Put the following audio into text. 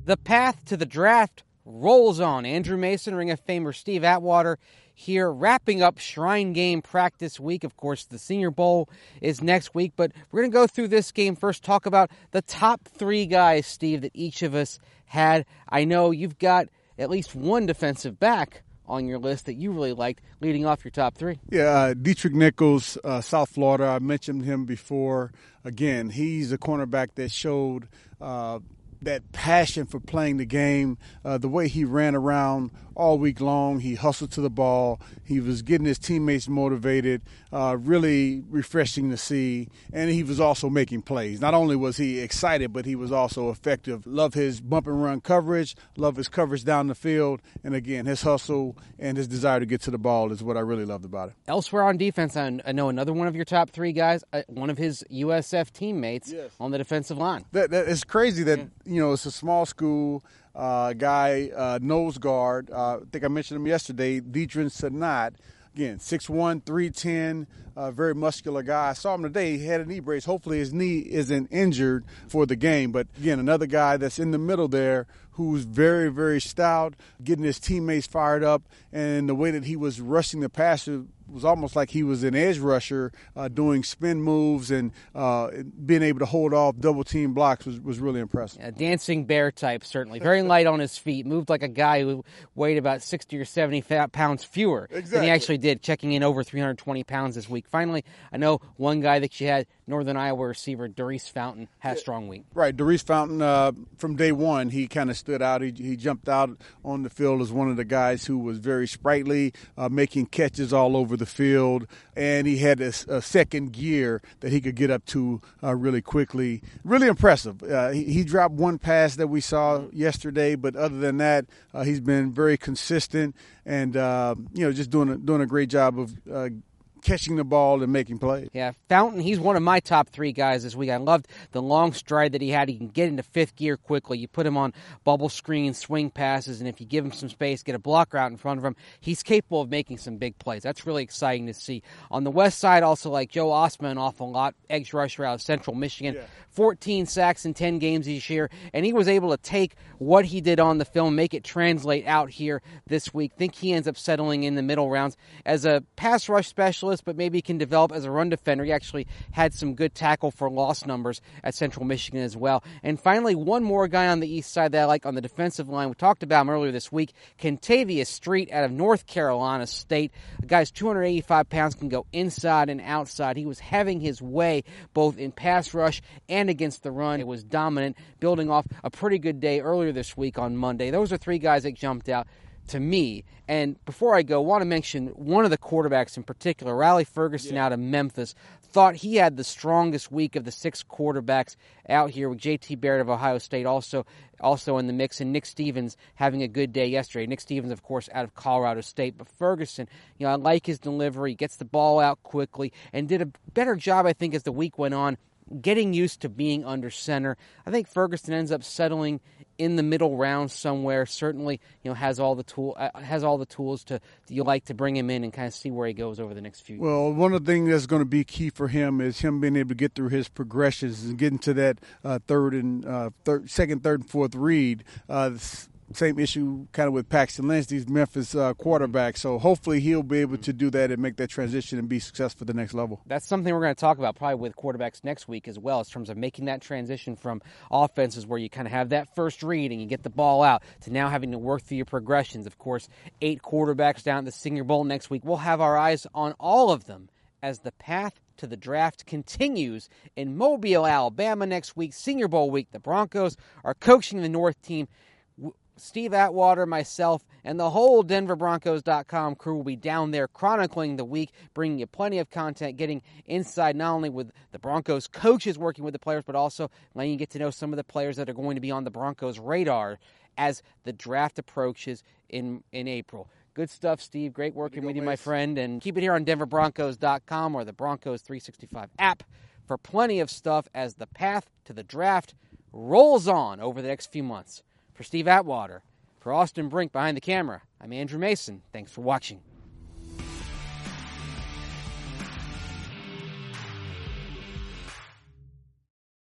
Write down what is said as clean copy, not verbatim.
The path to the draft rolls on. Andrew Mason, Ring of Famer Steve Atwater here, wrapping up Shrine Game practice week. Of course, the Senior Bowl is next week, but we're going to go through this game first, talk about the top three guys, Steve, that each of us had. I know you've got at least one defensive back on your list that you really liked, leading off your top three. Yeah, Dietrich Nichols, South Florida. I mentioned him before. Again, he's a cornerback that showed that passion for playing the game, the way he ran around all week long. He hustled to the ball. He was getting his teammates motivated, really refreshing to see. And he was also making plays. Not only was he excited, but he was also effective. Love his bump and run coverage, love his coverage down the field. And again, his hustle and his desire to get to the ball is what I really loved about it. Elsewhere on defense, I know another one of your top three guys, one of his USF teammates on the defensive line. It's crazy that, it's a small school. Guy, nose guard. I think I mentioned him yesterday, Deidrin Sanat. Again, 6'1", 310, very muscular guy. I saw him today. He had a knee brace. Hopefully his knee isn't injured for the game. But, again, another guy that's in the middle there who's very, very stout, getting his teammates fired up. And the way that he was rushing the passer was almost like he was an edge rusher, doing spin moves and being able to hold off double-team blocks was really impressive. A dancing bear type, certainly. Very light on his feet. Moved like a guy who weighed about 60 or 70 pounds fewer than he actually did, checking in over 320 pounds this week. Finally, I know one guy that you had, Northern Iowa receiver Darius Fountain, had a strong week. Right, Darius Fountain, from day one, he kind of stood out. He jumped out on the field as one of the guys who was very sprightly, making catches all over the field, and he had a second gear that he could get up to really quickly. Really impressive. He dropped one pass that we saw yesterday, but other than that, he's been very consistent and just doing a great job of catching the ball and making plays. Yeah, Fountain, he's one of my top three guys this week. I loved the long stride that he had. He can get into fifth gear quickly. You put him on bubble screens, swing passes, and if you give him some space, get a blocker out in front of him, he's capable of making some big plays. That's really exciting to see. On the west side, also like Joe Osman, an awful lot, edge rusher out of Central Michigan. Yeah. 14 sacks in 10 games this year, and he was able to take what he did on the film, make it translate out here this week. Think he ends up settling in the middle rounds as a pass rush specialist, but maybe can develop as a run defender. He actually had some good tackle for loss numbers at Central Michigan as well. And finally, one more guy on the east side that I like on the defensive line. We talked about him earlier this week, Kentavious Street out of North Carolina State. The guy's 285 pounds, can go inside and outside. He was having his way both in pass rush and against the run. It was dominant, building off a pretty good day earlier this week on Monday. Those are three guys that jumped out to me. And before I go, I want to mention one of the quarterbacks in particular, Riley Ferguson out of Memphis. Thought he had the strongest week of the six quarterbacks out here, with J.T. Barrett of Ohio State also in the mix, and Nick Stevens having a good day yesterday. Nick Stevens, of course, out of Colorado State. But Ferguson, I like his delivery, gets the ball out quickly, and did a better job, I think, as the week went on, getting used to being under center. I think Ferguson ends up settling in the middle round somewhere. Certainly, has all the tools to you like to bring him in and kind of see where he goes over the next few years. Well, one of the things that's going to be key for him is him being able to get through his progressions and getting to that second, third, and fourth read. Same issue kind of with Paxton Lynch, these Memphis quarterbacks. So hopefully he'll be able to do that and make that transition and be successful at the next level. That's something we're going to talk about probably with quarterbacks next week as well, in terms of making that transition from offenses where you kind of have that first read and you get the ball out to now having to work through your progressions. Of course, 8 quarterbacks down at the Senior Bowl next week. We'll have our eyes on all of them as the path to the draft continues in Mobile, Alabama next week, Senior Bowl week. The Broncos are coaching the North team. Steve Atwater, myself, and the whole DenverBroncos.com crew will be down there chronicling the week, bringing you plenty of content, getting inside not only with the Broncos coaches working with the players, but also letting you get to know some of the players that are going to be on the Broncos' radar as the draft approaches in April. Good stuff, Steve. Great working with you, my friend. And keep it here on DenverBroncos.com or the Broncos 365 app for plenty of stuff as the path to the draft rolls on over the next few months. For Steve Atwater, for Austin Brink behind the camera, I'm Andrew Mason. Thanks for watching.